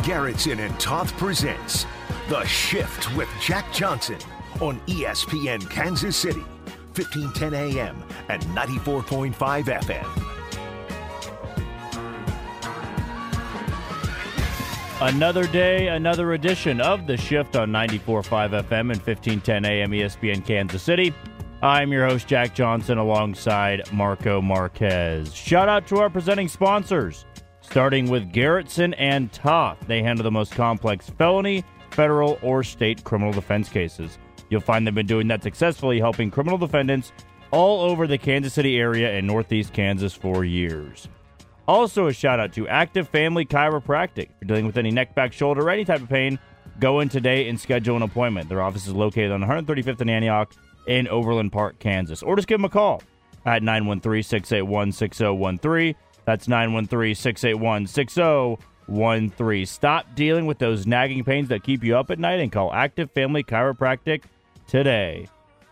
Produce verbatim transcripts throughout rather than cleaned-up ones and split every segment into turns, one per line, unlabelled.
Garrettson and Toth presents The Shift with Jack Johnson on E S P N Kansas City, fifteen ten A M and ninety-four point five F M.
Another day, another edition of The Shift on ninety-four point five F M and fifteen ten A M E S P N Kansas City. I'm your host, Jack Johnson, alongside Marco Marquez. Shout out to our presenting sponsors, starting with Garrettson and Toth. They handle the most complex felony, federal, or state criminal defense cases. You'll find they've been doing that successfully, helping criminal defendants all over the Kansas City area and Northeast Kansas for years. Also, a shout out to Active Family Chiropractic. If you're dealing with any neck, back, shoulder, or any type of pain, go in today and schedule an appointment. Their office is located on one thirty-fifth and Antioch in Overland Park, Kansas. Or just give them a call at nine one three, six eight one, six zero one three. That's nine one three, six eight one, six zero one three. Stop dealing with those nagging pains that keep you up at night and call Active Family Chiropractic today.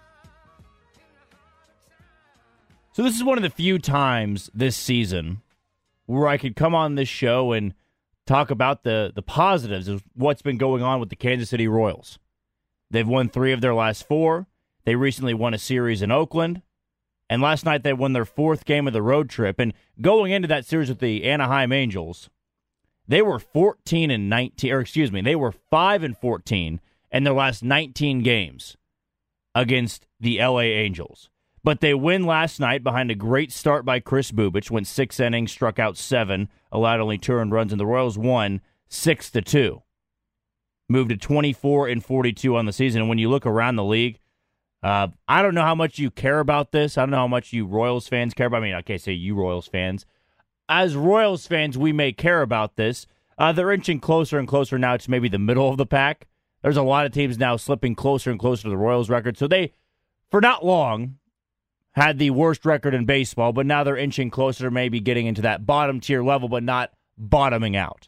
So this is one of the few times this season where I could come on this show and talk about the, the positives of what's been going on with the Kansas City Royals. They've won three of their last four. They recently won a series in Oakland. And last night they won their fourth game of the road trip. And going into that series with the Anaheim Angels, they were fourteen and nineteen, or excuse me, they were five and fourteen in their last nineteen games against the L A Angels. But they win last night behind a great start by Kris Bubic, went six innings, struck out seven, allowed only two earned runs, and the Royals won six to two. Moved to twenty-four and forty-two on the season. And when you look around the league, uh, I don't know how much you care about this. I don't know how much you Royals fans care about. I mean, I can't say you Royals fans. As Royals fans, we may care about this. Uh, they're inching closer and closer now to maybe the middle of the pack. There's a lot of teams now slipping closer and closer to the Royals record. So they, for not long, had the worst record in baseball, but now they're inching closer to maybe getting into that bottom tier level, but not bottoming out.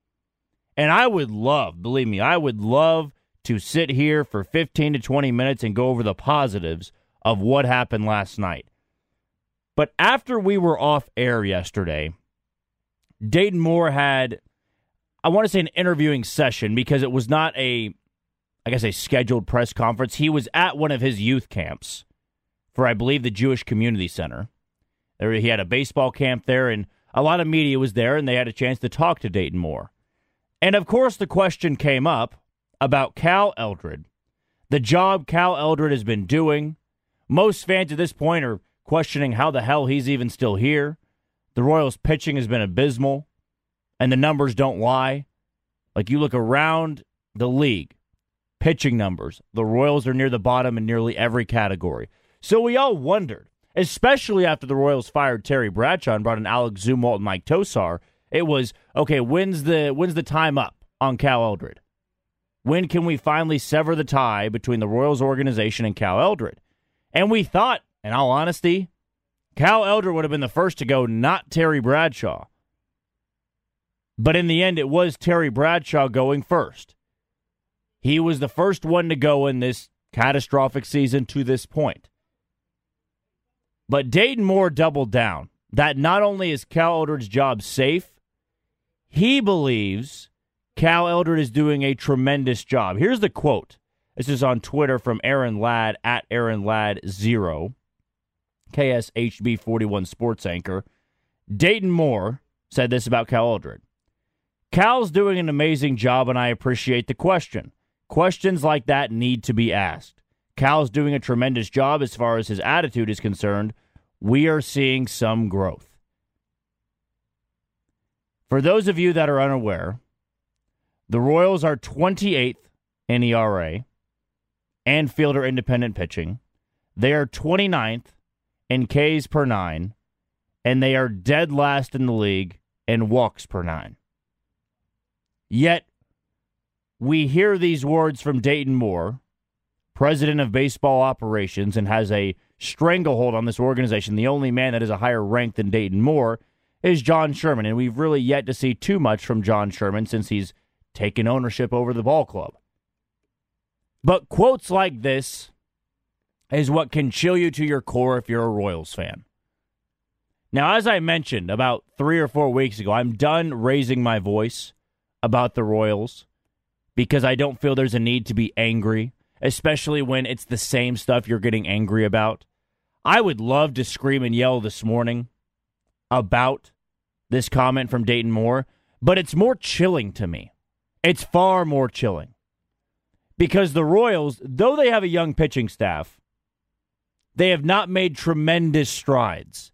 And I would love, believe me, I would love to sit here for fifteen to twenty minutes and go over the positives of what happened last night. But after we were off air yesterday, Dayton Moore had, I want to say, an interviewing session because it was not a, I guess, a scheduled press conference. He was at one of his youth camps for, I believe, the Jewish Community Center. There, he had a baseball camp there, and a lot of media was there, and they had a chance to talk to Dayton Moore. And, of course, the question came up about Cal Eldred, the job Cal Eldred has been doing. Most fans at this point are questioning how the hell he's even still here. The Royals' pitching has been abysmal, and the numbers don't lie. Like, you look around the league, pitching numbers, the Royals are near the bottom in nearly every category. So we all wondered, especially after the Royals fired Terry Bradshaw and brought in Alex Zumwalt and Mike Tosar, it was, okay, when's the when's the time up on Cal Eldred? When can we finally sever the tie between the Royals organization and Cal Eldred? And we thought, in all honesty, Cal Eldred would have been the first to go, not Terry Bradshaw. But in the end, it was Terry Bradshaw going first. He was the first one to go in this catastrophic season to this point. But Dayton Moore doubled down that not only is Cal Eldred's job safe, he believes Cal Eldred is doing a tremendous job. Here's the quote. This is on Twitter from Aaron Ladd, at Aaron Ladd zero, K S H B forty-one sports anchor. Dayton Moore said this about Cal Eldred. Cal's doing an amazing job, and I appreciate the question. Questions like that need to be asked. Cal's doing a tremendous job as far as his attitude is concerned. We are seeing some growth. For those of you that are unaware, the Royals are twenty-eighth in E R A and fielder independent pitching. They are twenty-ninth in Ks per nine, and they are dead last in the league in walks per nine. Yet, we hear these words from Dayton Moore, president of baseball operations, and has a stranglehold on this organization. The only man that is a higher rank than Dayton Moore is John Sherman, and we've really yet to see too much from John Sherman since he's taken ownership over the ball club. But quotes like this is what can chill you to your core if you're a Royals fan. Now, as I mentioned about three or four weeks ago, I'm done raising my voice about the Royals because I don't feel there's a need to be angry, especially when it's the same stuff you're getting angry about. I would love to scream and yell this morning about this comment from Dayton Moore, but it's more chilling to me. It's far more chilling. Because the Royals, though they have a young pitching staff, they have not made tremendous strides.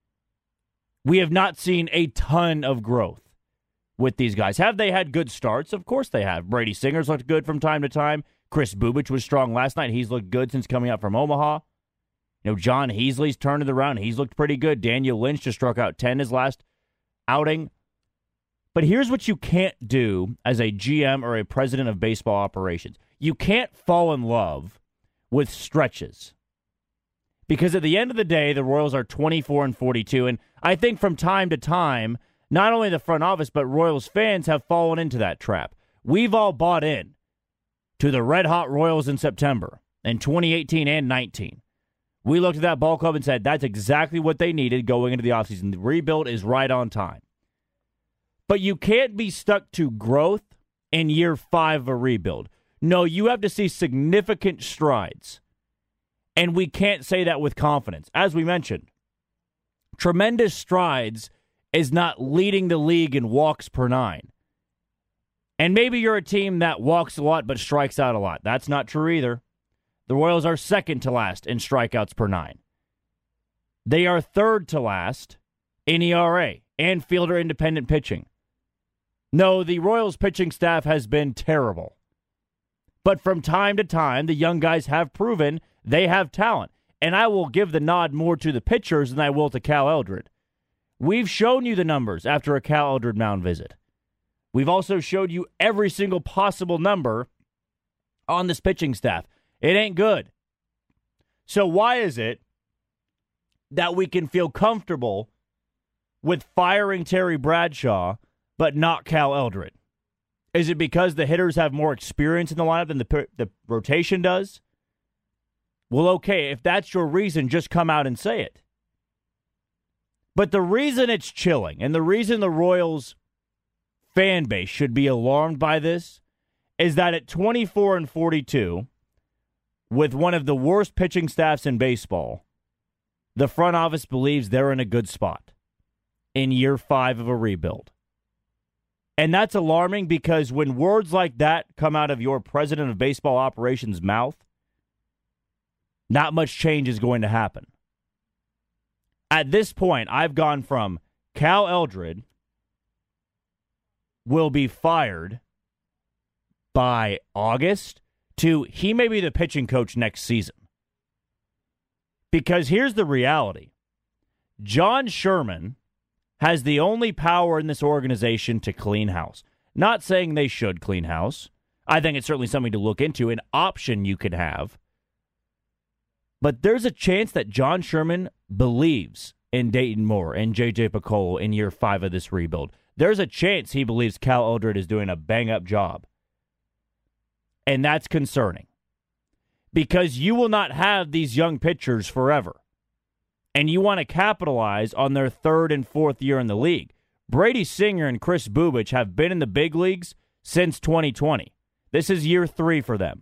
We have not seen a ton of growth with these guys. Have they had good starts? Of course they have. Brady Singer's looked good from time to time. Chris Bubich was strong last night. He's looked good since coming out from Omaha. You know, John Heasley's turned it around. He's looked pretty good. Daniel Lynch just struck out ten his last outing. But here's what you can't do as a G M or a president of baseball operations. You can't fall in love with stretches. Because at the end of the day, the Royals are twenty-four and forty-two. And I think from time to time, not only the front office, but Royals fans have fallen into that trap. We've all bought in to the red-hot Royals in September in twenty eighteen and nineteen. We looked at that ball club and said that's exactly what they needed going into the offseason. The rebuild is right on time. But you can't be stuck to growth in year five of a rebuild. No, you have to see significant strides. And we can't say that with confidence. As we mentioned, tremendous strides is not leading the league in walks per nine. And maybe you're a team that walks a lot but strikes out a lot. That's not true either. The Royals are second to last in strikeouts per nine. They are third to last in E R A and fielder independent pitching. No, the Royals pitching staff has been terrible. But from time to time, the young guys have proven they have talent. And I will give the nod more to the pitchers than I will to Cal Eldred. We've shown you the numbers after a Cal Eldred mound visit. We've also showed you every single possible number on this pitching staff. It ain't good. So why is it that we can feel comfortable with firing Terry Bradshaw but not Cal Eldred? Is it because the hitters have more experience in the lineup than the, the rotation does? Well, okay, if that's your reason, just come out and say it. But the reason it's chilling and the reason the Royals fan base should be alarmed by this is that at twenty-four and forty-two, with one of the worst pitching staffs in baseball, the front office believes they're in a good spot in year five of a rebuild. And that's alarming because when words like that come out of your president of baseball operations' mouth, not much change is going to happen. At this point, I've gone from Cal Eldred will be fired by August to he may be the pitching coach next season. Because here's the reality. John Sherman has the only power in this organization to clean house. Not saying they should clean house. I think it's certainly something to look into, an option you could have. But there's a chance that John Sherman believes in Dayton Moore and J J Picollo in year five of this rebuild. There's a chance he believes Cal Eldred is doing a bang-up job. And that's concerning. Because you will not have these young pitchers forever. And you want to capitalize on their third and fourth year in the league. Brady Singer and Chris Bubich have been in the big leagues since twenty twenty. This is year three for them.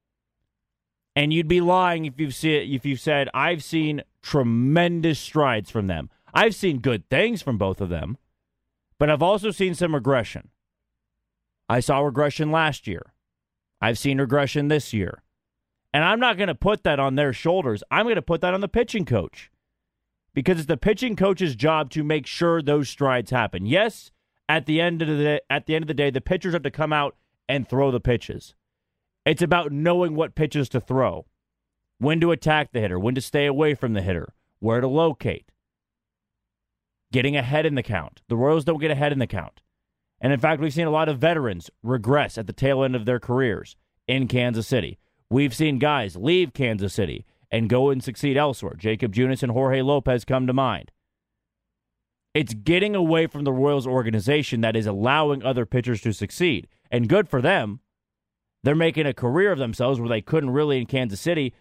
And you'd be lying if you see if you said, I've seen tremendous strides from them. I've seen good things from both of them, but I've also seen some regression. I saw regression last year. I've seen regression this year. And I'm not going to put that on their shoulders. I'm going to put that on the pitching coach. Because it's the pitching coach's job to make sure those strides happen. Yes, at the end of the day, at the end of the day, the pitchers have to come out and throw the pitches. It's about knowing what pitches to throw, when to attack the hitter, when to stay away from the hitter, where to locate, getting ahead in the count. The Royals don't get ahead in the count. And in fact, we've seen a lot of veterans regress at the tail end of their careers in Kansas City. We've seen guys leave Kansas City and go and succeed elsewhere. Jacob Junis and Jorge Lopez come to mind. It's getting away from the Royals organization that is allowing other pitchers to succeed. And good for them. They're making a career of themselves where they couldn't really in Kansas City.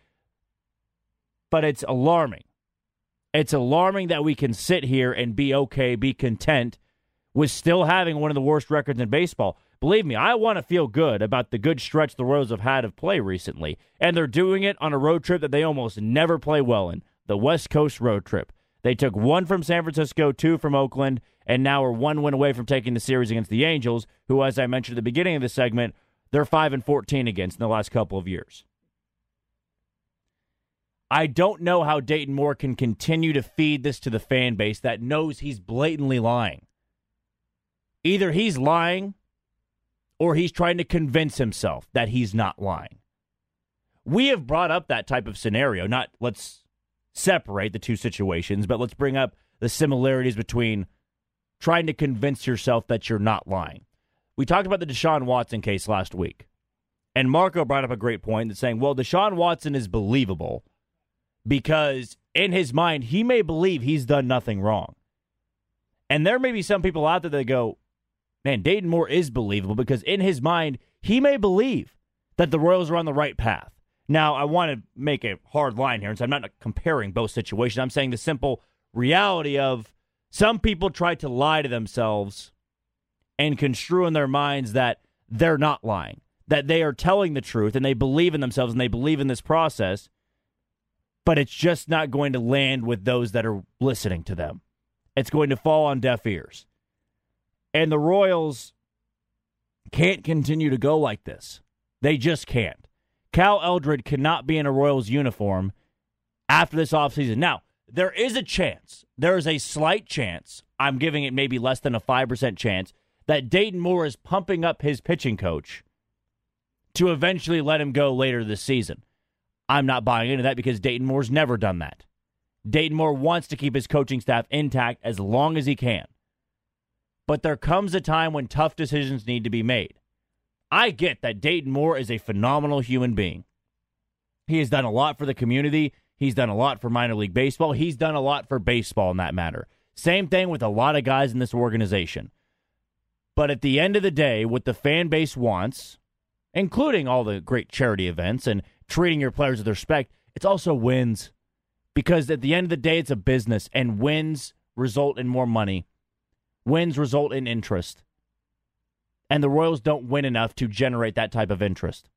But it's alarming. It's alarming that we can sit here and be okay, be content with still having one of the worst records in baseball. Believe me, I want to feel good about the good stretch the Royals have had of play recently. And they're doing it on a road trip that they almost never play well in, the West Coast road trip. They took one from San Francisco, two from Oakland, and now are one win away from taking the series against the Angels, who, as I mentioned at the beginning of the segment, they're five and fourteen against in the last couple of years. I don't know how Dayton Moore can continue to feed this to the fan base that knows he's blatantly lying. Either he's lying or he's trying to convince himself that he's not lying. We have brought up that type of scenario. Not let's separate the two situations, but let's bring up the similarities between trying to convince yourself that you're not lying. We talked about the Deshaun Watson case last week, and Marco brought up a great point that's saying, well, Deshaun Watson is believable because in his mind, he may believe he's done nothing wrong. And there may be some people out there that go, man, Dayton Moore is believable because in his mind, he may believe that the Royals are on the right path. Now, I want to make a hard line here, and so I'm not comparing both situations. I'm saying the simple reality of some people try to lie to themselves and construe in their minds that they're not lying, that they are telling the truth, and they believe in themselves, and they believe in this process, but it's just not going to land with those that are listening to them. It's going to fall on deaf ears. And the Royals can't continue to go like this. They just can't. Cal Eldred cannot be in a Royals uniform after this offseason. Now, there is a chance, there is a slight chance, I'm giving it maybe less than a five percent chance, that Dayton Moore is pumping up his pitching coach to eventually let him go later this season. I'm not buying into that because Dayton Moore's never done that. Dayton Moore wants to keep his coaching staff intact as long as he can. But there comes a time when tough decisions need to be made. I get that Dayton Moore is a phenomenal human being. He has done a lot for the community. He's done a lot for minor league baseball. He's done a lot for baseball in that matter. Same thing with a lot of guys in this organization. But at the end of the day, what the fan base wants, including all the great charity events and treating your players with respect, it's also wins. Because at the end of the day, it's a business, and wins result in more money. Wins result in interest. And the Royals don't win enough to generate that type of interest.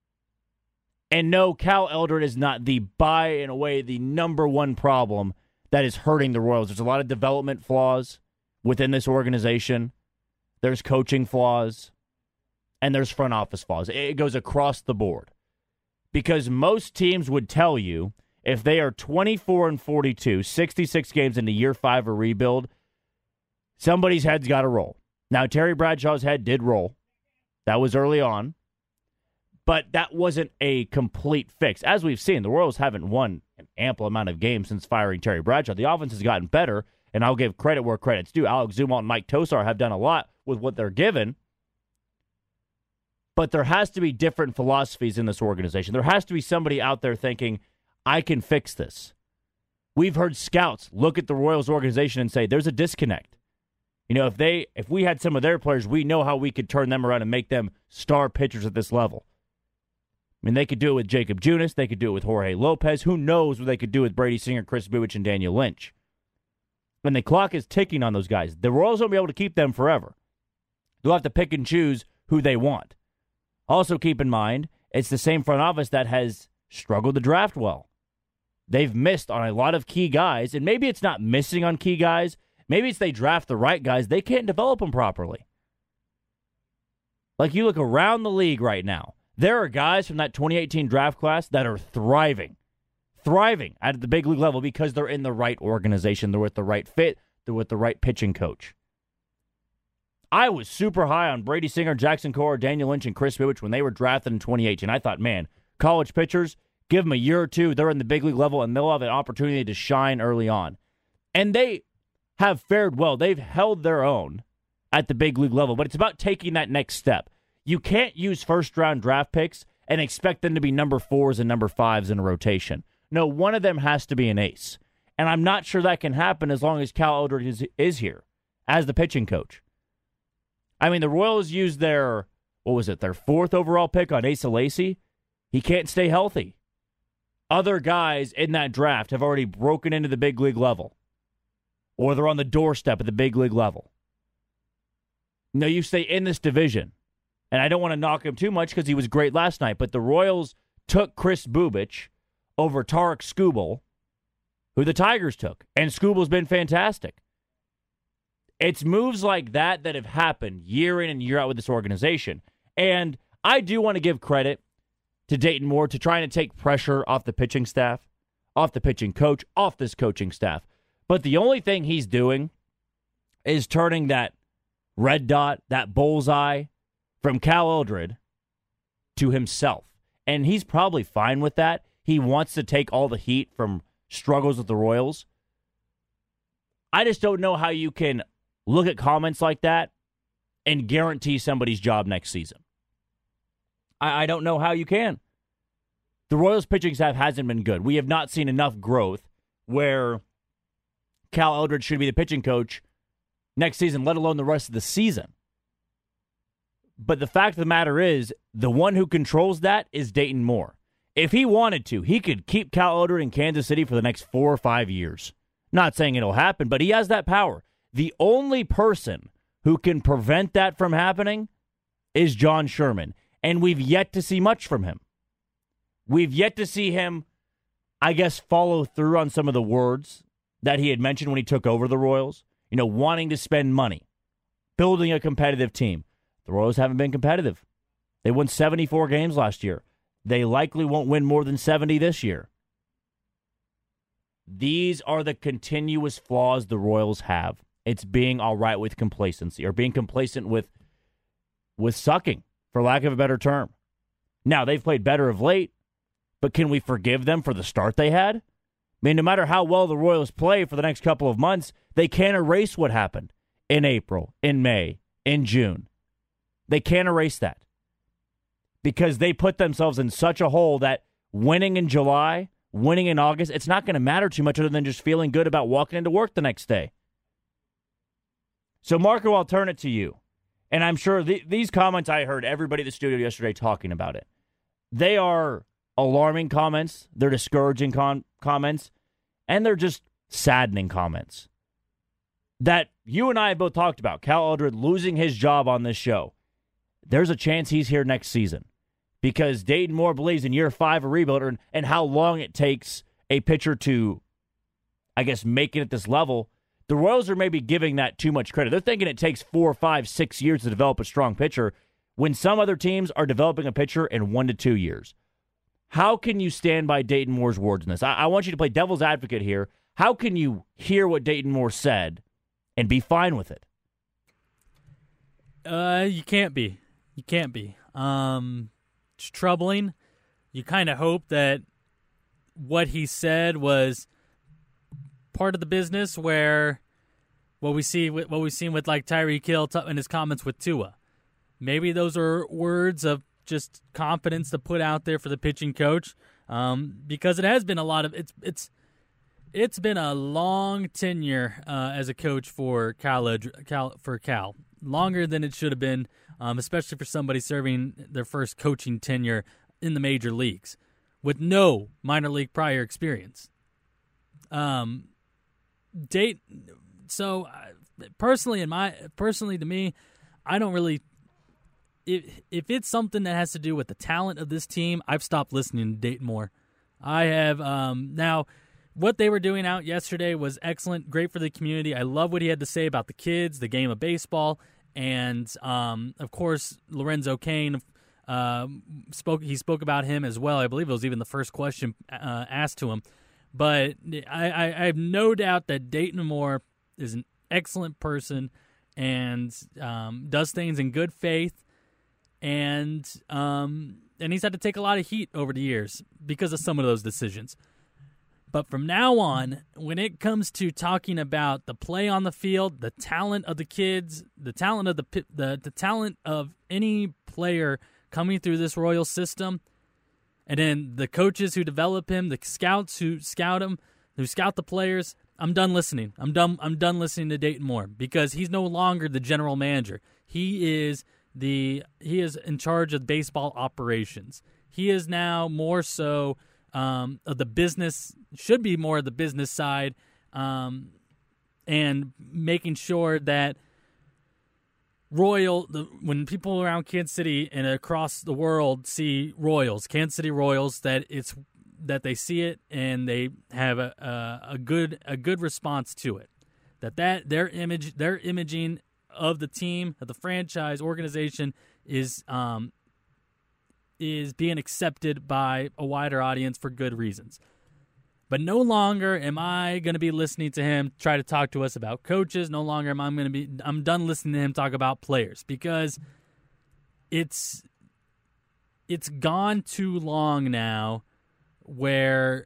And no, Cal Eldred is not the, by in a way, the number one problem that is hurting the Royals. There's a lot of development flaws within this organization. There's coaching flaws. And there's front office flaws. It goes across the board. Because most teams would tell you, if they are twenty-four and forty-two, sixty-six games into year five of rebuild, somebody's head's got to roll. Now, Terry Bradshaw's head did roll. That was early on. But that wasn't a complete fix. As we've seen, the Royals haven't won an ample amount of games since firing Terry Bradshaw. The offense has gotten better, and I'll give credit where credit's due. Alex Zumwalt and Mike Tosar have done a lot with what they're given. But there has to be different philosophies in this organization. There has to be somebody out there thinking, I can fix this. We've heard scouts look at the Royals organization and say, there's a disconnect. You know, if they, if we had some of their players, we know how we could turn them around and make them star pitchers at this level. I mean, they could do it with Jacob Junis. They could do it with Jorge Lopez. Who knows what they could do with Brady Singer, Chris Buich, and Daniel Lynch. And the clock is ticking on those guys. The Royals won't be able to keep them forever. They'll have to pick and choose who they want. Also keep in mind, it's the same front office that has struggled to draft well. They've missed on a lot of key guys, and maybe it's not missing on key guys. Maybe it's they draft the right guys. They can't develop them properly. Like you look around the league right now, there are guys from that twenty eighteen draft class that are thriving. Thriving at the big league level because they're in the right organization. They're with the right fit. They're with the right pitching coach. I was super high on Brady Singer, Jackson Cora, Daniel Lynch, and Chris Buich when they were drafted in twenty eighteen. I thought, man, college pitchers, give them a year or two. They're in the big league level, and they'll have an opportunity to shine early on. And they have fared well. They've held their own at the big league level, but it's about taking that next step. You can't use first-round draft picks and expect them to be number fours and number fives in a rotation. No, one of them has to be an ace. And I'm not sure that can happen as long as Cal Eldred is, is here as the pitching coach. I mean, the Royals used their, what was it, their fourth overall pick on Asa Lacy. He can't stay healthy. Other guys in that draft have already broken into the big league level. Or they're on the doorstep at the big league level. No, you stay in this division. And I don't want to knock him too much because he was great last night, but the Royals took Chris Bubich over Tarek Skubal, who the Tigers took. And Skubal's been fantastic. It's moves like that that have happened year in and year out with this organization. And I do want to give credit to Dayton Moore to trying to take pressure off the pitching staff, off the pitching coach, off this coaching staff. But the only thing he's doing is turning that red dot, that bullseye, from Cal Eldred to himself. And he's probably fine with that. He wants to take all the heat from struggles with the Royals. I just don't know how you can look at comments like that and guarantee somebody's job next season. I, I don't know how you can. The Royals pitching staff hasn't been good. We have not seen enough growth where Cal Eldred should be the pitching coach next season, let alone the rest of the season. But the fact of the matter is, the one who controls that is Dayton Moore. If he wanted to, he could keep Cal Eldred in Kansas City for the next four or five years. Not saying it'll happen, but he has that power. The only person who can prevent that from happening is John Sherman. And we've yet to see much from him. We've yet to see him, I guess, follow through on some of the words that he had mentioned when he took over the Royals. You know, wanting to spend money, building a competitive team. The Royals haven't been competitive. They won seventy-four games last year. They likely won't win more than seventy this year. These are the continuous flaws the Royals have. It's being all right with complacency, or being complacent with, with sucking, for lack of a better term. Now, they've played better of late, but can we forgive them for the start they had? I mean, no matter how well the Royals play for the next couple of months, they can't erase what happened in April, in May, in June. They can't erase that because they put themselves in such a hole that winning in July, winning in August, it's not going to matter too much other than just feeling good about walking into work the next day. So, Marco, I'll turn it to you. And I'm sure th- these comments, I heard everybody in the studio yesterday talking about it. They are alarming comments. They're discouraging con- comments. And they're just saddening comments that you and I have both talked about. Cal Eldred losing his job on this show. There's a chance he's here next season because Dayton Moore believes in year five of rebuild and, and how long it takes a pitcher to, I guess, make it at this level. The Royals are maybe giving that too much credit. They're thinking it takes four, five, six years to develop a strong pitcher when some other teams are developing a pitcher in one to two years. How can you stand by Dayton Moore's words in this? I, I want you to play devil's advocate here. How can you hear what Dayton Moore said and be fine with it?
Uh, you can't be. You can't be. Um, it's troubling. You kind of hope that what he said was part of the business where what we see, what we've seen with like Tyreek Hill and his comments with Tua. Maybe those are words of just confidence to put out there for the pitching coach, um, because it has been a lot of it's it's it's been a long tenure uh, as a coach for Cal, Cal for Cal, longer than it should have been. Um, especially for somebody serving their first coaching tenure in the major leagues with no minor league prior experience. Um, date. So uh, personally, in my personally to me, I don't really. If if it's something that has to do with the talent of this team, I've stopped listening to Dayton Moore. I have um, now. What they were doing out yesterday was excellent, great for the community. I love what he had to say about the kids, the game of baseball. And, um, of course, Lorenzo Cain uh, spoke. He spoke about him as well. I believe it was even the first question uh, asked to him. But I, I, I have no doubt that Dayton Moore is an excellent person and um, does things in good faith. And um, and he's had to take a lot of heat over the years because of some of those decisions. But from now on, when it comes to talking about the play on the field, the talent of the kids, the talent of the the, the talent of any player coming through this Royal system, and then the coaches who develop him, the scouts who scout him, who scout the players, I'm done listening. I'm done. I'm done listening to Dayton Moore because he's no longer the general manager. He is the he is in charge of baseball operations. He is now more so. Um, of the business, should be more of the business side, um, and making sure that Royal, the, when people around Kansas City and across the world see Royals, Kansas City Royals, that it's that they see it and they have a, a a good a good response to it. That that their image, their imaging of the team, of the franchise organization is um is being accepted by a wider audience for good reasons. But no longer am I going to be listening to him try to talk to us about coaches. No longer am I going to be I'm done listening to him talk about players, because it's it's gone too long now where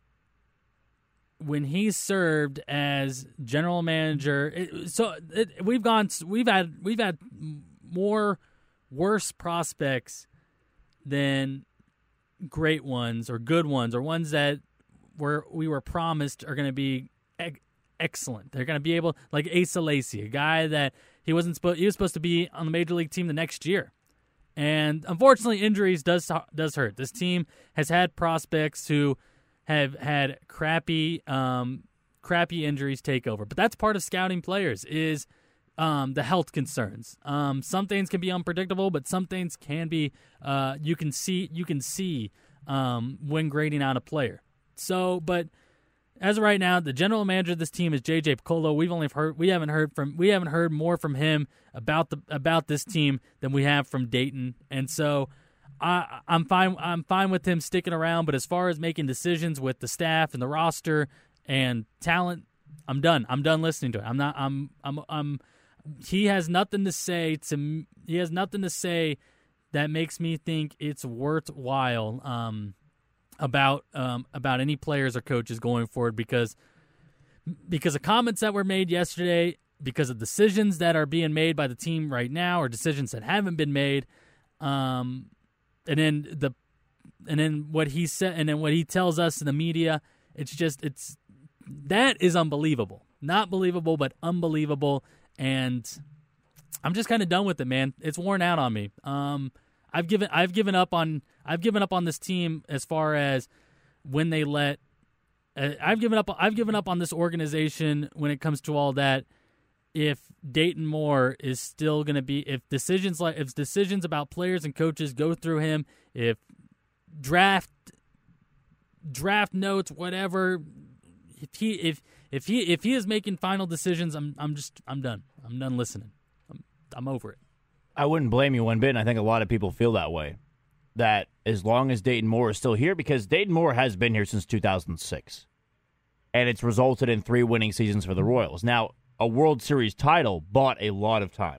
when he served as general manager, it, so it, we've gone we've had we've had more worse prospects than great ones or good ones or ones that where we were promised are going to be ex- excellent. They're going to be able, like Asa Lacy, a guy that he wasn't supposed he was supposed to be on the major league team the next year, and unfortunately, injuries does does hurt. This team has had prospects who have had crappy um, crappy injuries take over, but that's part of scouting players is um, the health concerns. Um, some things can be unpredictable, but some things can be uh, you can see you can see um, when grading out a player. So, but as of right now, the general manager of this team is J J Picollo. We've only heard we haven't heard from we haven't heard more from him about the about this team than we have from Dayton, and so I, I'm fine. I'm fine with him sticking around. But as far as making decisions with the staff and the roster and talent, I'm done. I'm done listening to it. I'm not. I'm. I'm. I'm. He has nothing to say to. He has nothing to say that makes me think it's worthwhile. Um. about um, about any players or coaches going forward because because of comments that were made yesterday, because of decisions that are being made by the team right now or decisions that haven't been made, um, and then the and then what he said and then what he tells us in the media, it's just it's that is unbelievable, not believable but unbelievable, and I'm just kind of done with it, man. It's worn out on me. Um, I've given I've given up on I've given up on this team as far as when they let uh, I've given up I've given up on this organization when it comes to all that. If Dayton Moore is still going to be if decisions like if decisions about players and coaches go through him, if draft draft notes whatever, if he if if he if he is making final decisions, I'm I'm just I'm done. I'm done listening. I'm I'm over it.
I wouldn't blame you one bit, and I think a lot of people feel that way. That as long as Dayton Moore is still here, because Dayton Moore has been here since two thousand six, and it's resulted in three winning seasons for the Royals. Now, a World Series title bought a lot of time.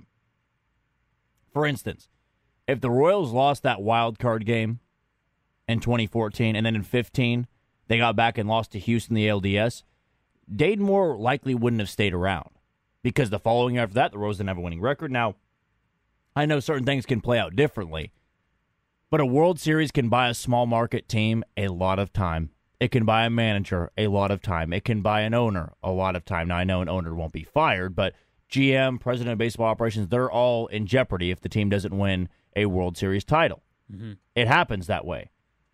For instance, if the Royals lost that wild card game in twenty fourteen, and then in fifteen, they got back and lost to Houston, the A L D S, Dayton Moore likely wouldn't have stayed around, because the following year after that, the Royals didn't have a winning record. Now, I know certain things can play out differently, but a World Series can buy a small market team a lot of time. It can buy a manager a lot of time. It can buy an owner a lot of time. Now, I know an owner won't be fired, but G M, president of baseball operations, they're all in jeopardy if the team doesn't win a World Series title. Mm-hmm. It happens that way.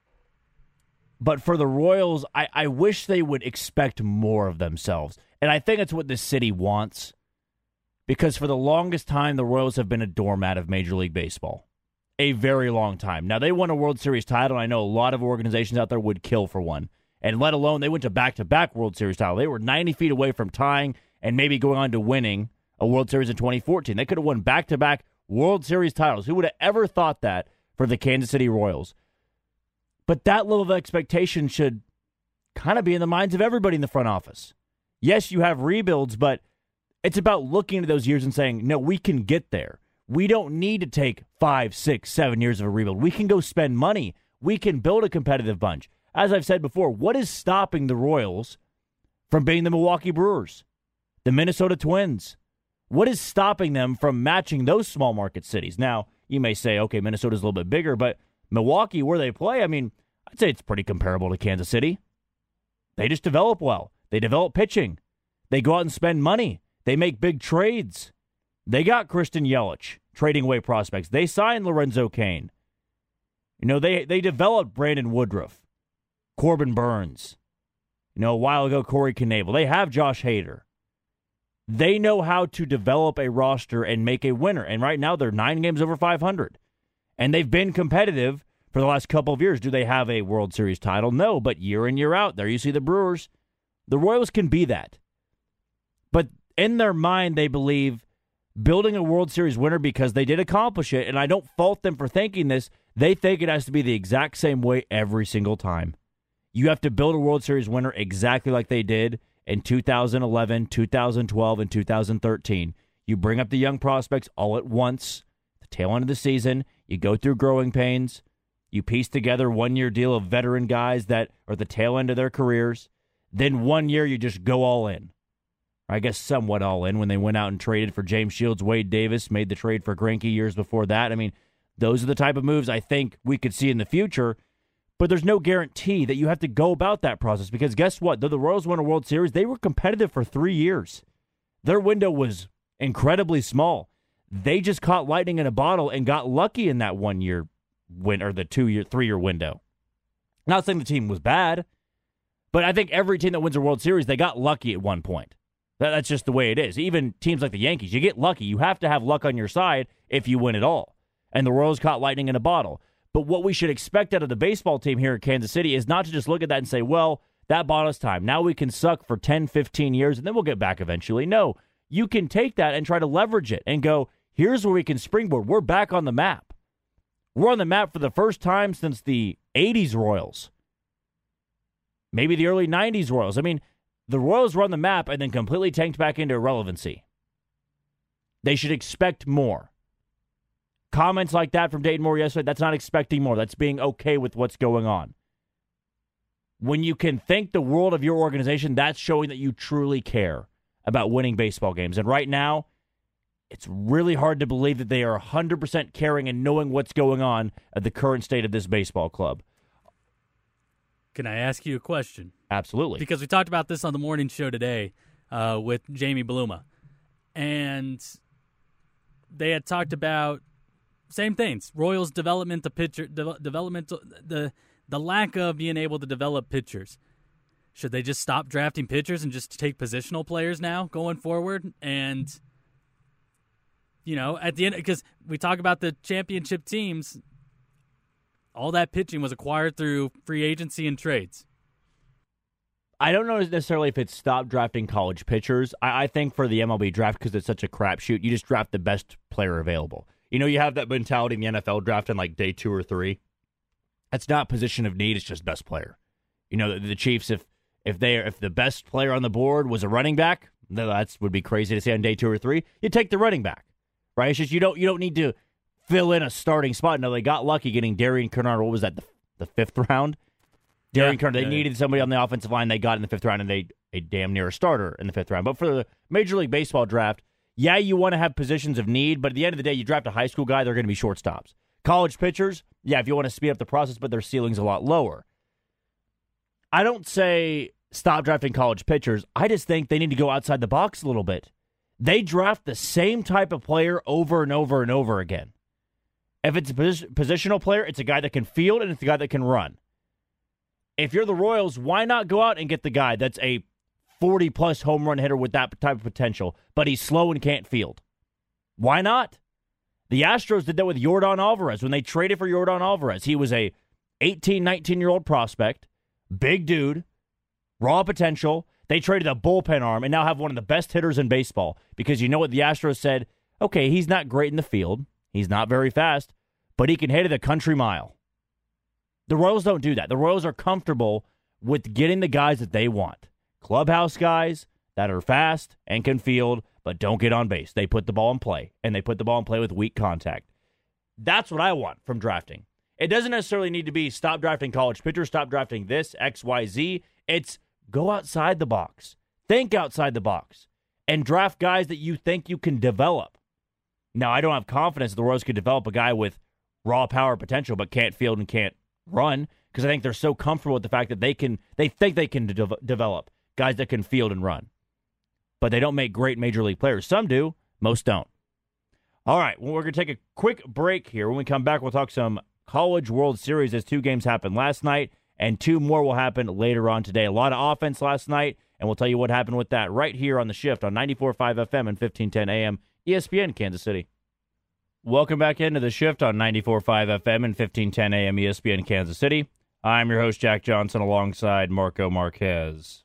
But for the Royals, I, I wish they would expect more of themselves. And I think it's what the city wants. Because for the longest time, the Royals have been a doormat of Major League Baseball. A very long time. Now, they won a World Series title, and I know a lot of organizations out there would kill for one. And let alone, they went to back-to-back World Series title. They were ninety feet away from tying and maybe going on to winning a World Series in twenty fourteen. They could have won back-to-back World Series titles. Who would have ever thought that for the Kansas City Royals? But that level of expectation should kind of be in the minds of everybody in the front office. Yes, you have rebuilds, but it's about looking at those years and saying, no, we can get there. We don't need to take five, six, seven years of a rebuild. We can go spend money. We can build a competitive bunch. As I've said before, what is stopping the Royals from being the Milwaukee Brewers, the Minnesota Twins? What is stopping them from matching those small market cities? Now, you may say, okay, Minnesota's a little bit bigger, but Milwaukee, where they play, I mean, I'd say it's pretty comparable to Kansas City. They just develop well. They develop pitching. They go out and spend money. They make big trades. They got Christian Yelich trading away prospects. They signed Lorenzo Cain. You know, they they developed Brandon Woodruff, Corbin Burns. You know, a while ago, Corey Knebel. They have Josh Hader. They know how to develop a roster and make a winner. And right now, they're nine games over five hundred. And they've been competitive for the last couple of years. Do they have a World Series title? No, but year in, year out, there you see the Brewers. The Royals can be that. But in their mind, they believe building a World Series winner, because they did accomplish it, and I don't fault them for thinking this, they think it has to be the exact same way every single time. You have to build a World Series winner exactly like they did in two thousand eleven, two thousand twelve, and two thousand thirteen. You bring up the young prospects all at once, the tail end of the season, you go through growing pains, you piece together one-year deal of veteran guys that are the tail end of their careers, then one year you just go all in. I guess somewhat all in when they went out and traded for James Shields, Wade Davis, made the trade for Greinke years before that. I mean, those are the type of moves I think we could see in the future, but there's no guarantee that you have to go about that process, because guess what? Though the Royals won a World Series, they were competitive for three years. Their window was incredibly small. They just caught lightning in a bottle and got lucky in that one year win, or the two year, three year window. Not saying the team was bad, but I think every team that wins a World Series, they got lucky at one point. That's just the way it is. Even teams like the Yankees, you get lucky. You have to have luck on your side if you win it all. And the Royals caught lightning in a bottle. But what we should expect out of the baseball team here in Kansas City is not to just look at that and say, well, that bought us time. Now we can suck for ten, fifteen years, and then we'll get back eventually. No, you can take that and try to leverage it and go, here's where we can springboard. We're back on the map. We're on the map for the first time since the eighties Royals. Maybe the early nineties Royals. I mean, the Royals were on the map and then completely tanked back into irrelevancy. They should expect more. Comments like that from Dayton Moore yesterday, that's not expecting more. That's being okay with what's going on. When you can think the world of your organization, that's showing that you truly care about winning baseball games. And right now, it's really hard to believe that they are one hundred percent caring and knowing what's going on at the current state of this baseball club.
Can I ask you a question?
Absolutely.
Because we talked about this on the morning show today uh, with Jamie Bluma. And they had talked about same things. Royals development, the pitcher, de- development, the the lack of being able to develop pitchers. Should they just stop drafting pitchers and just take positional players now going forward? And, you know, at the end, because we talk about the championship teams, all that pitching was acquired through free agency and trades.
I don't know necessarily if it's stop drafting college pitchers. I, I think for the M L B draft, because it's such a crapshoot, you just draft the best player available. You know, you have that mentality in the N F L draft in like day two or three. That's not position of need. It's just best player. You know, the, the Chiefs, if if they if the best player on the board was a running back, that would be crazy to say on day two or three. You take the running back, right? It's just you don't you don't need to fill in a starting spot. No, they got lucky getting Darian Kennard. What was that, the, the fifth round? Darian yeah, Kennard. They yeah, needed somebody on the offensive line. They got in the fifth round, and they a damn near a starter in the fifth round. But for the Major League Baseball draft, yeah, you want to have positions of need, but at the end of the day, you draft a high school guy, they're going to be shortstops. College pitchers, yeah, if you want to speed up the process, but their ceiling's a lot lower. I don't say stop drafting college pitchers. I just think they need to go outside the box a little bit. They draft the same type of player over and over and over again. If it's a pos- positional player, it's a guy that can field and it's a guy that can run. If you're the Royals, why not go out and get the guy that's a forty-plus home run hitter with that type of potential, but he's slow and can't field? Why not? The Astros did that with Yordan Alvarez when they traded for Yordan Alvarez. He was a eighteen, nineteen-year-old prospect, big dude, raw potential. They traded a bullpen arm and now have one of the best hitters in baseball because you know what the Astros said? Okay, he's not great in the field. He's not very fast, but he can hit it a country mile. The Royals don't do that. The Royals are comfortable with getting the guys that they want. Clubhouse guys that are fast and can field, but don't get on base. They put the ball in play, and they put the ball in play with weak contact. That's what I want from drafting. It doesn't necessarily need to be stop drafting college pitchers, stop drafting this, X, Y, Z. It's go outside the box. Think outside the box. And draft guys that you think you can develop. Now, I don't have confidence that the Royals could develop a guy with raw power potential but can't field and can't run because I think they're so comfortable with the fact that they can. They think they can de- develop guys that can field and run. But they don't make great major league players. Some do. Most don't. All right, well, we're going to take a quick break here. When we come back, we'll talk some College World Series as two games happened last night and two more will happen later on today. A lot of offense last night, and we'll tell you what happened with that right here on The Shift on ninety-four point five F M and fifteen ten A M, E S P N Kansas City. Welcome back into The Shift on ninety-four point five F M and fifteen ten A M, E S P N Kansas City. I'm your host, Jack Johnson, alongside Marco Marquez.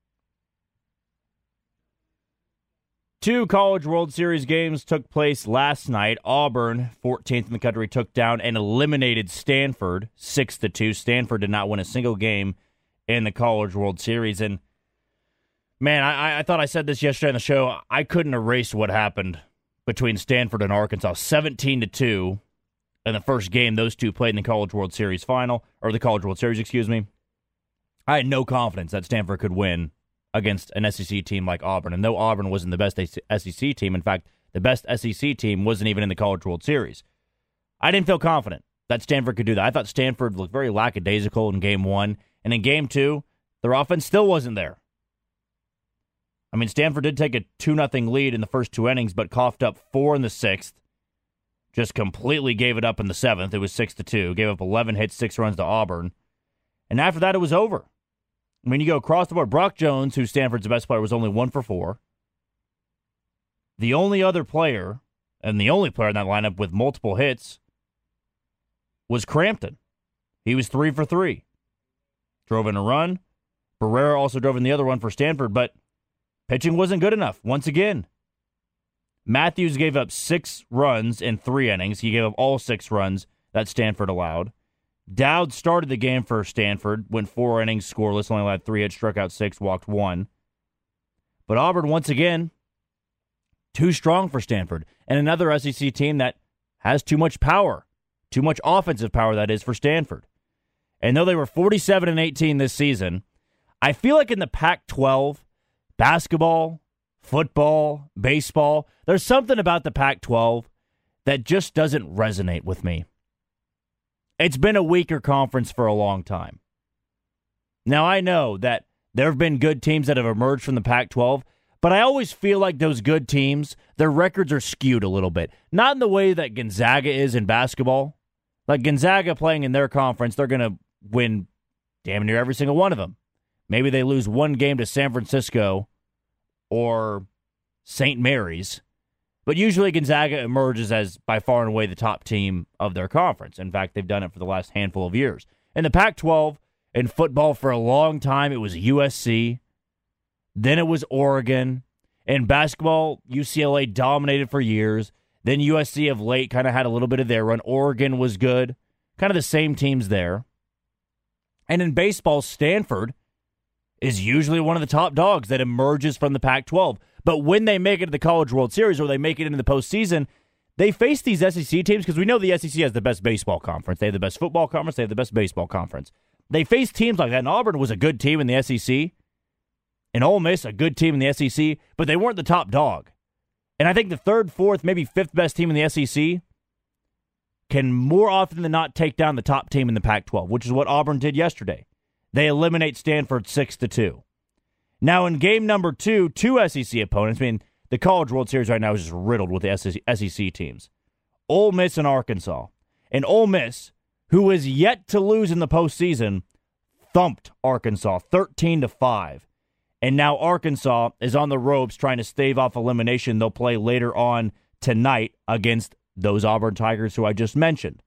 Two College World Series games took place last night. Auburn, fourteenth in the country, took down and eliminated Stanford six to two. Stanford did not win a single game in the College World Series. And, man, I, I thought I said this yesterday on the show. I couldn't erase what happened between Stanford and Arkansas. seventeen to two in the first game those two played in the College World Series final, or the College World Series, excuse me. I had no confidence that Stanford could win against an S E C team like Auburn. And though Auburn wasn't the best S E C team, in fact, the best S E C team wasn't even in the College World Series, I didn't feel confident that Stanford could do that. I thought Stanford looked very lackadaisical in game one. And in game two, their offense still wasn't there. I mean, Stanford did take a two nothing lead in the first two innings, but coughed up four in the sixth. Just completely gave it up in the seventh. It was six to two. Gave up eleven hits, six runs to Auburn. And after that, it was over. I mean, you go across the board. Brock Jones, who's Stanford's best player, was only one for four. The only other player, and the only player in that lineup with multiple hits, was Crampton. He was three for three. Drove in a run. Barrera also drove in the other one for Stanford, but pitching wasn't good enough. Once again, Matthews gave up six runs in three innings. He gave up all six runs that Stanford allowed. Dowd started the game for Stanford, went four innings scoreless, only allowed three hits, struck out six, walked one. But Auburn, once again, too strong for Stanford. And another S E C team that has too much power, too much offensive power, that is, for Stanford. And though they were forty-seven and eighteen this season, I feel like in the Pac twelve, basketball, football, baseball, there's something about the Pac twelve that just doesn't resonate with me. It's been a weaker conference for a long time. Now, I know that there have been good teams that have emerged from the Pac twelve, but I always feel like those good teams, their records are skewed a little bit. Not in the way that Gonzaga is in basketball. Like Gonzaga playing in their conference, they're going to win damn near every single one of them. Maybe they lose one game to San Francisco or Saint Mary's. But usually Gonzaga emerges as by far and away the top team of their conference. In fact, they've done it for the last handful of years. In the Pac twelve, in football for a long time, it was U S C. Then it was Oregon. In basketball, U C L A dominated for years. Then U S C of late kind of had a little bit of their run. Oregon was good. Kind of the same teams there. And in baseball, Stanford is usually one of the top dogs that emerges from the Pac twelve. But when they make it to the College World Series or they make it into the postseason, they face these S E C teams because we know the S E C has the best baseball conference. They have the best football conference. They have the best baseball conference. They face teams like that. And Auburn was a good team in the S E C. And Ole Miss, a good team in the S E C. But they weren't the top dog. And I think the third, fourth, maybe fifth best team in the S E C can more often than not take down the top team in the Pac twelve, which is what Auburn did yesterday. They eliminate Stanford six to two. Now, in game number two, two S E C opponents. I mean, the College World Series right now is just riddled with the S E C teams. Ole Miss and Arkansas. And Ole Miss, who is yet to lose in the postseason, thumped Arkansas thirteen to five. And now Arkansas is on the ropes trying to stave off elimination. They'll play later on tonight against those Auburn Tigers who I just mentioned.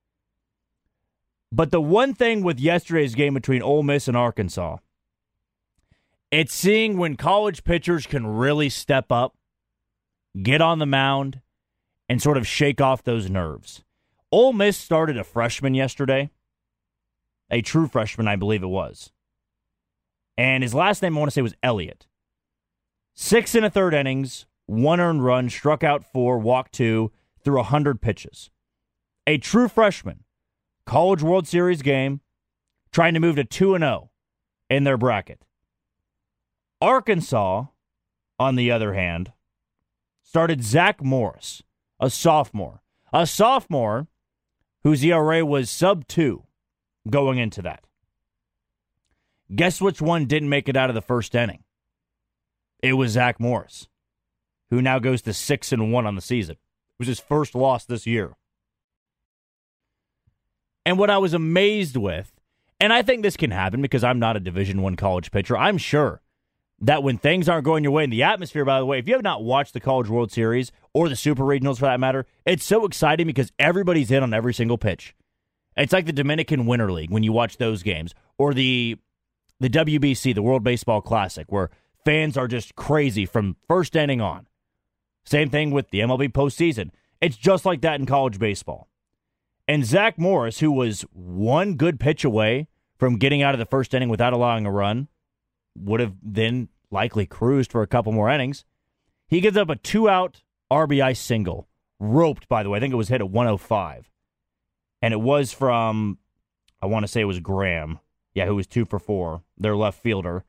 But the one thing with yesterday's game between Ole Miss and Arkansas, it's seeing when college pitchers can really step up, get on the mound, and sort of shake off those nerves. Ole Miss started a freshman yesterday, a true freshman, I believe it was. And his last name, I want to say, was Elliott. Six and a third innings, one earned run, struck out four, walked two, threw one hundred pitches. A true freshman. College World Series game, trying to move to two and oh in their bracket. Arkansas, on the other hand, started Zach Morris, a sophomore. A sophomore whose E R A was sub two going into that. Guess which one didn't make it out of the first inning? It was Zach Morris, who now goes to six and one on the season. It was his first loss this year. And what I was amazed with And I think this can happen because I'm not a Division One college pitcher. I'm sure that when things aren't going your way in the atmosphere, by the way, if you have not watched the College World Series or the Super Regionals for that matter, it's so exciting because everybody's in on every single pitch. It's like the Dominican Winter League when you watch those games, or the the W B C, the World Baseball Classic, where fans are just crazy from first inning on. Same thing with the M L B postseason. It's just like that in college baseball. And Zach Morris, who was one good pitch away from getting out of the first inning without allowing a run, would have then likely cruised for a couple more innings. He gives up a two-out R B I single. Roped, by the way. I think it was hit at one oh five. And it was from, I want to say it was Graham. Yeah, who was two for four, their left fielder.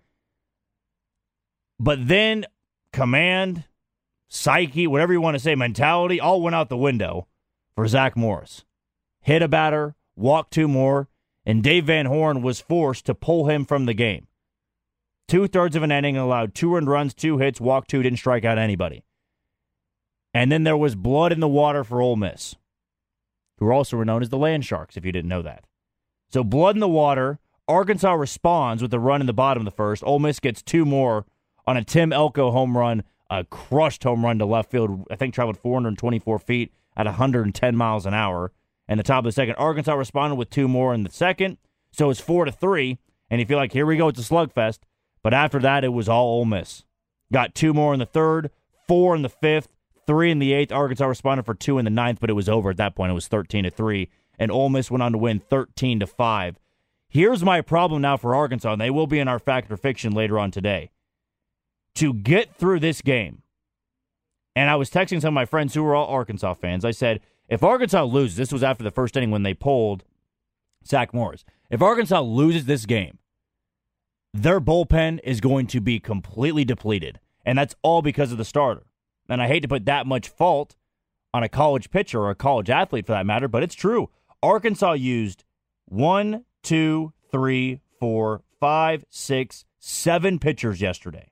But then command, psyche, whatever you want to say, mentality, all went out the window for Zach Morris. Hit a batter, walked two more, and Dave Van Horn was forced to pull him from the game. Two-thirds of an inning, allowed two earned runs, two hits, walked two, didn't strike out anybody. And then there was blood in the water for Ole Miss, who are also known as the Land Sharks, if you didn't know that. So blood in the water. Arkansas responds with a run in the bottom of the first. Ole Miss gets two more on a Tim Elko home run, a crushed home run to left field. I think traveled four hundred twenty-four feet at one hundred ten miles an hour. And the top of the second, Arkansas responded with two more in the second. So it's four to three. And you feel like, here we go, it's a slugfest. But after that, it was all Ole Miss. Got two more in the third, four in the fifth, three in the eighth. Arkansas responded for two in the ninth, but it was over at that point. It was thirteen to three. And Ole Miss went on to win thirteen to five. Here's my problem now for Arkansas, and they will be in our Fact or Fiction later on today. To get through this game, and I was texting some of my friends who were all Arkansas fans. I said, if Arkansas loses, this was after the first inning when they pulled Zach Morris. If Arkansas loses this game, their bullpen is going to be completely depleted, and that's all because of the starter. And I hate to put that much fault on a college pitcher or a college athlete for that matter, but it's true. Arkansas used one, two, three, four, five, six, seven pitchers yesterday.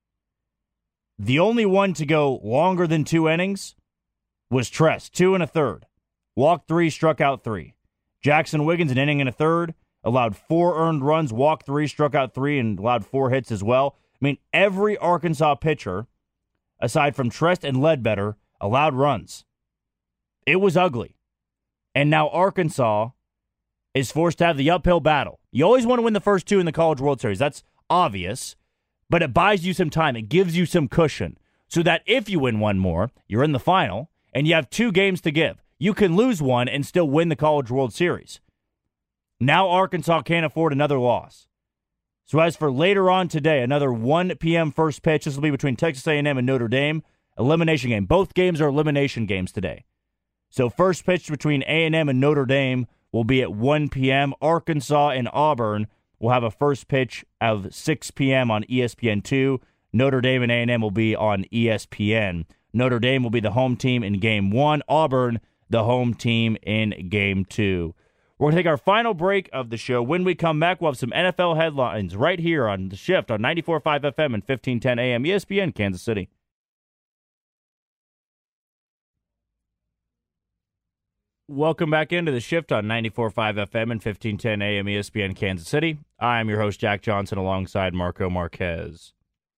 The only one to go longer than two innings was Tress, two and a third. Walked three, struck out three. Jackson Wiggins, an inning and a third, allowed four earned runs, walked three, struck out three, and allowed four hits as well. I mean, every Arkansas pitcher, aside from Trest and Ledbetter, allowed runs. It was ugly. And now Arkansas is forced to have the uphill battle. You always want to win the first two in the College World Series. That's obvious. But it buys you some time. It gives you some cushion so that if you win one more, you're in the final, and you have two games to give. You can lose one and still win the College World Series. Now Arkansas can't afford another loss. So as for later on today, another one p.m. first pitch. This will be between Texas A and M and Notre Dame. Elimination game. Both games are elimination games today. So first pitch between A and M and Notre Dame will be at one p.m. Arkansas and Auburn will have a first pitch of six p.m. on E S P N two. Notre Dame and A and M will be on E S P N. Notre Dame will be the home team in game one. Auburn, the home team in game two. We're going to take our final break of the show. When we come back, we'll have some N F L headlines right here on The Shift on ninety-four point five F M and fifteen ten A M E S P N, Kansas City. Welcome back into The Shift on ninety-four point five F M and fifteen ten A M E S P N, Kansas City. I'm your host, Jack Johnson, alongside Marco Marquez.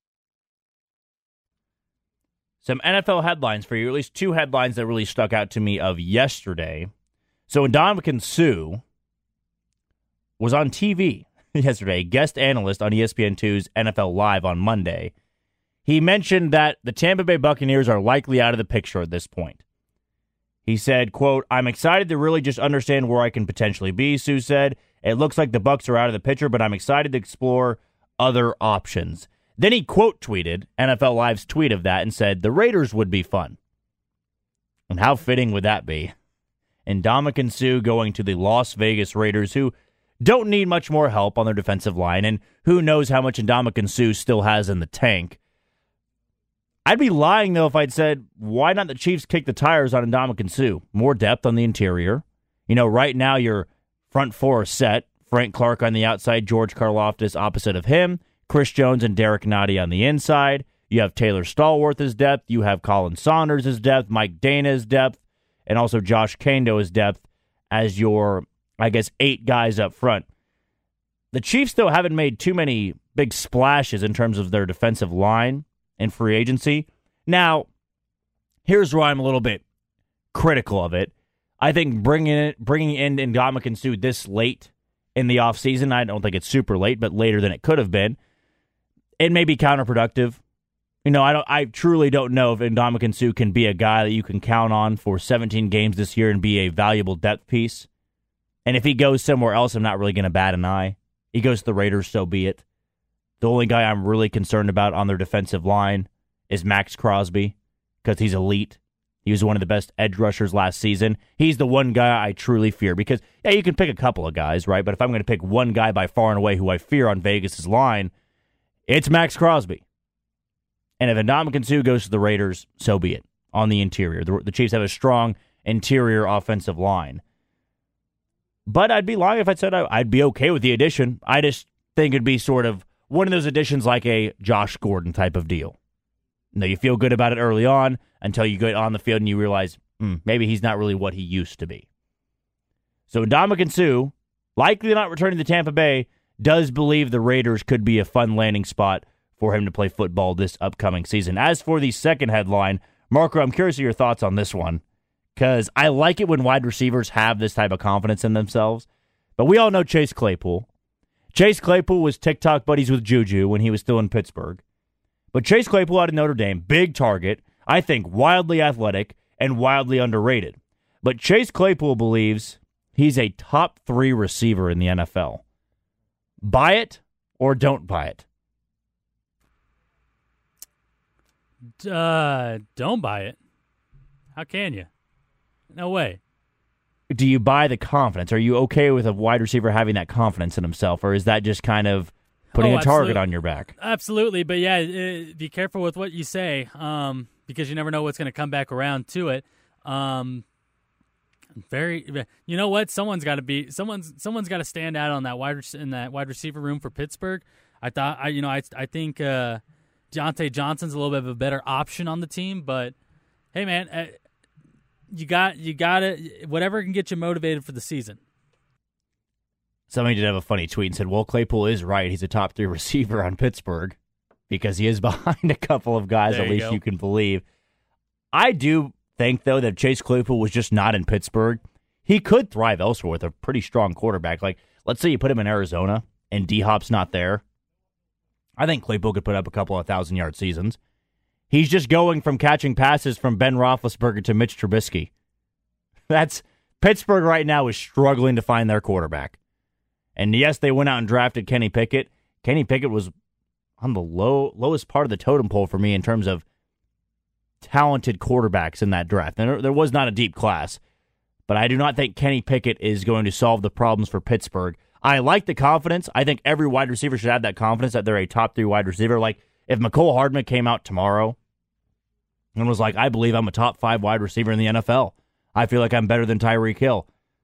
Some N F L headlines for you, at least two headlines that really stuck out to me of yesterday. So Ndamukong Suh was on T V yesterday, guest analyst on E S P N two's N F L Live on Monday. He mentioned that the Tampa Bay Buccaneers are likely out of the picture at this point. He said, quote, "I'm excited to really just understand where I can potentially be," Suh said. "It looks like the Bucs are out of the picture, but I'm excited to explore other options." Then he quote tweeted N F L Live's tweet of that and said, "The Raiders would be fun." And how fitting would that be? And Ndamukong Suh going to the Las Vegas Raiders, who don't need much more help on their defensive line, and who knows how much Ndamukong Suh still has in the tank. I'd be lying, though, if I'd said, why not the Chiefs kick the tires on Ndamukong Suh? More depth on the interior. You know, right now your front four are set. Frank Clark on the outside, George Karlaftis opposite of him, Chris Jones and Derek Nottie on the inside. You have Taylor Stallworth as depth. You have Colin Saunders as depth, Mike Dana as depth, and also Josh Kando as depth as your, I guess, eight guys up front. The Chiefs, though, haven't made too many big splashes in terms of their defensive line and free agency. Now, here's where I'm a little bit critical of it. I think bringing it, bringing in Ndamukong Suh this late in the offseason, I don't think it's super late, but later than it could have been, it may be counterproductive. You know, I don't. I truly don't know if Ndamukong Suh can be a guy that you can count on for seventeen games this year and be a valuable depth piece. And if he goes somewhere else, I'm not really going to bat an eye. He goes to the Raiders, so be it. The only guy I'm really concerned about on their defensive line is Max Crosby because he's elite. He was one of the best edge rushers last season. He's the one guy I truly fear because, yeah, you can pick a couple of guys, right? But if I'm going to pick one guy by far and away who I fear on Vegas' line, it's Max Crosby. And if Ndamukong Suh goes to the Raiders, so be it. On the interior, the, the Chiefs have a strong interior offensive line. But I'd be lying if I said I, I'd be okay with the addition. I just think it'd be sort of one of those additions like a Josh Gordon type of deal. You know, you feel good about it early on until you get on the field and you realize hmm, maybe he's not really what he used to be. So Ndamukong Suh, likely not returning to Tampa Bay, does believe the Raiders could be a fun landing spot for him to play football this upcoming season. As for the second headline, Marco, I'm curious of your thoughts on this one, because I like it when wide receivers have this type of confidence in themselves. But we all know Chase Claypool. Chase Claypool was TikTok buddies with Juju when he was still in Pittsburgh. But Chase Claypool out of Notre Dame, big target, I think wildly athletic and wildly underrated. But Chase Claypool believes he's a top three receiver in the N F L. Buy it or don't buy it?
Uh, don't buy it. How can you? No way.
Do you buy the confidence? Are you okay with a wide receiver having that confidence in himself, or is that just kind of putting
oh,
a target
absolutely.
on your back?
Absolutely, but yeah, uh, be careful with what you say, um, because you never know what's going to come back around to it. Um, very, you know what? Someone's got to be someone's someone's got to stand out on that wide in that wide receiver room for Pittsburgh. I thought, I you know, I I think uh, Deontay Johnson's a little bit of a better option on the team, but hey, man. Uh, You got you got to whatever can get you motivated for the season.
Somebody did have a funny tweet and said, well, Claypool is right. He's a top three receiver on Pittsburgh because he is behind a couple of guys,
there
at
you
least
go.
you can believe. I do think, though, that Chase Claypool was just not in Pittsburgh. He could thrive elsewhere with a pretty strong quarterback. Like, let's say you put him in Arizona and D-Hop's not there. I think Claypool could put up a couple of thousand-yard seasons. He's just going from catching passes from Ben Roethlisberger to Mitch Trubisky. That's Pittsburgh right now is struggling to find their quarterback. And yes, they went out and drafted Kenny Pickett. Kenny Pickett was on the low lowest part of the totem pole for me in terms of talented quarterbacks in that draft. There, there was not a deep class, but I do not think Kenny Pickett is going to solve the problems for Pittsburgh. I like the confidence. I think every wide receiver should have that confidence that they're a top three wide receiver. Like, if McCole Hardman came out tomorrow and was like, I believe I'm a top five wide receiver in the N F L. I feel like I'm better than Tyreek Hill.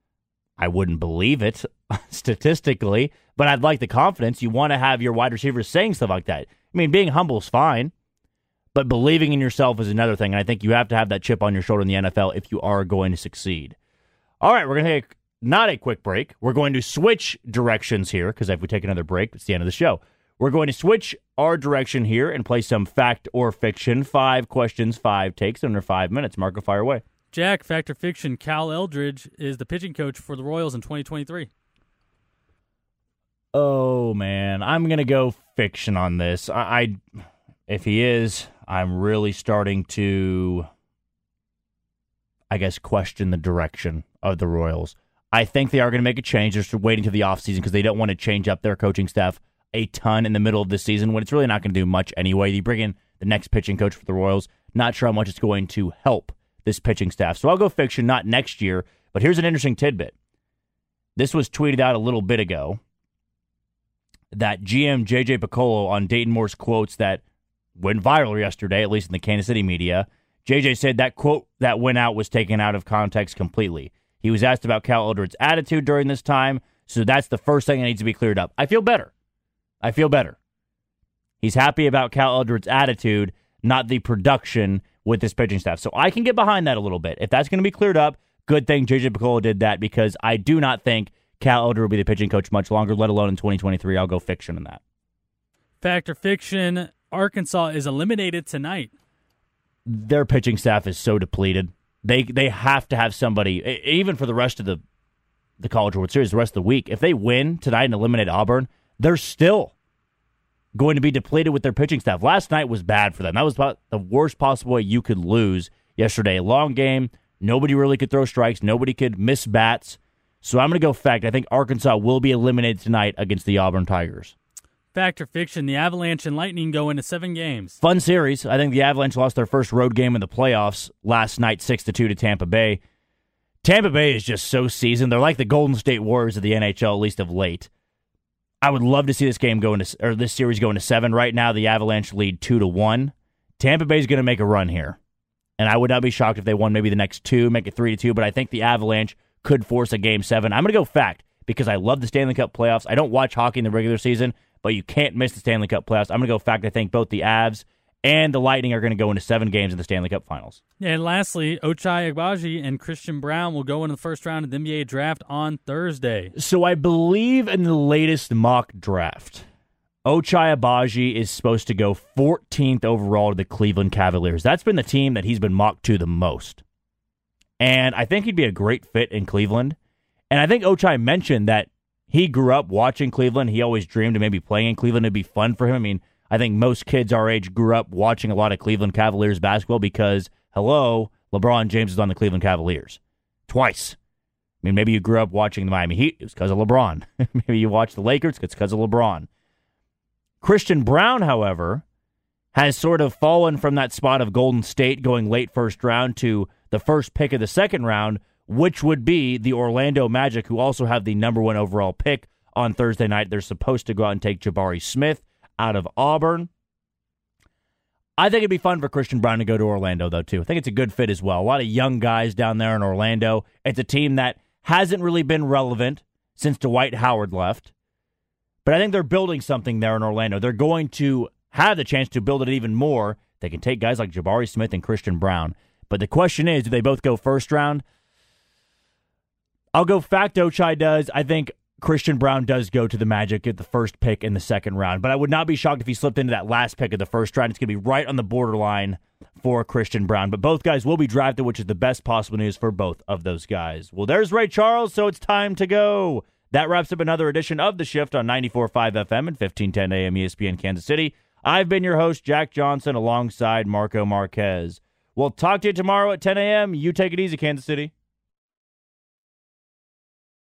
I wouldn't believe it statistically, but I'd like the confidence. You want to have your wide receivers saying stuff like that. I mean, being humble is fine, but believing in yourself is another thing. And I think you have to have that chip on your shoulder in the N F L if you are going to succeed. All right, we're going to take not a quick break. We're going to switch directions here because if we take another break, it's the end of the show. We're going to switch our direction here and play some fact or fiction. Five questions, five takes under five minutes. Marco, fire away.
Jack, fact or fiction, Cal Eldridge is the pitching coach for the Royals in twenty twenty-three.
Oh, man. I'm going to go fiction on this. I, I, if he is, I'm really starting to, I guess, question the direction of the Royals. I think they are going to make a change. They're just waiting to the offseason because they don't want to change up their coaching staff a ton in the middle of the season when it's really not going to do much anyway. You bring in the next pitching coach for the Royals. Not sure how much it's going to help this pitching staff. So I'll go fiction, not next year. But here's an interesting tidbit. This was tweeted out a little bit ago that G M J J Picollo on Dayton Moore's quotes that went viral yesterday, at least in the Kansas City media. J J said that quote that went out was taken out of context completely. He was asked about Cal Eldred's attitude during this time, so that's the first thing that needs to be cleared up. I feel better. I feel better. He's happy about Cal Eldred's attitude, not the production with this pitching staff. So I can get behind that a little bit. If that's going to be cleared up, good thing J J Picollo did that because I do not think Cal Elder will be the pitching coach much longer, let alone in twenty twenty-three. I'll go fiction in that.
Fact or fiction, Arkansas is eliminated tonight.
Their pitching staff is so depleted. They they have to have somebody, even for the rest of the, the College World Series, the rest of the week. If they win tonight and eliminate Auburn, they're still going to be depleted with their pitching staff. Last night was bad for them. That was about the worst possible way you could lose yesterday. A long game. Nobody really could throw strikes. Nobody could miss bats. So I'm going to go fact. I think Arkansas will be eliminated tonight against the Auburn Tigers.
Fact or fiction, the Avalanche and Lightning go into seven games.
Fun series. I think the Avalanche lost their first road game in the playoffs last night, six to two to Tampa Bay. Tampa Bay is just so seasoned. They're like the Golden State Warriors of the N H L, at least of late. I would love to see this game go into, or this series go into seven. Right now, the Avalanche lead two to one. Tampa Bay is going to make a run here, and I would not be shocked if they won maybe the next two, make it three to two. But I think the Avalanche could force a game seven. I'm going to go fact because I love the Stanley Cup playoffs. I don't watch hockey in the regular season, but you can't miss the Stanley Cup playoffs. I'm going to go fact. I think both the Avs and the Lightning are going to go into seven games in the Stanley Cup Finals.
And lastly, Ochai Agbaji and Christian Brown will go into the first round of the N B A draft on Thursday.
So I believe in the latest mock draft, Ochai Agbaji is supposed to go fourteenth overall to the Cleveland Cavaliers. That's been the team that he's been mocked to the most. And I think he'd be a great fit in Cleveland. And I think Ochai mentioned that he grew up watching Cleveland. He always dreamed of maybe playing in Cleveland. It'd be fun for him. I mean, I think most kids our age grew up watching a lot of Cleveland Cavaliers basketball because, hello, LeBron James is on the Cleveland Cavaliers. Twice. I mean, maybe you grew up watching the Miami Heat. It was because of LeBron. Maybe you watched the Lakers. It's because of LeBron. Christian Brown, however, has sort of fallen from that spot of Golden State going late first round to the first pick of the second round, which would be the Orlando Magic, who also have the number one overall pick on Thursday night. They're supposed to go out and take Jabari Smith out of Auburn. I think it'd be fun for Christian Brown to go to Orlando, though, too. I think it's a good fit as well. A lot of young guys down there in Orlando. It's a team that hasn't really been relevant since Dwight Howard left. But I think they're building something there in Orlando. They're going to have the chance to build it even more. They can take guys like Jabari Smith and Christian Brown. But the question is, do they both go first round? I'll go fact Ochai does. I think Christian Brown does go to the Magic at the first pick in the second round. But I would not be shocked if he slipped into that last pick of the first round. It's going to be right on the borderline for Christian Brown. But both guys will be drafted, which is the best possible news for both of those guys. Well, there's Ray Charles, so it's time to go. That wraps up another edition of The Shift on ninety-four point five F M and fifteen ten A M E S P N Kansas City. I've been your host, Jack Johnson, alongside Marco Marquez. We'll talk to you tomorrow at ten A M You take it easy, Kansas City.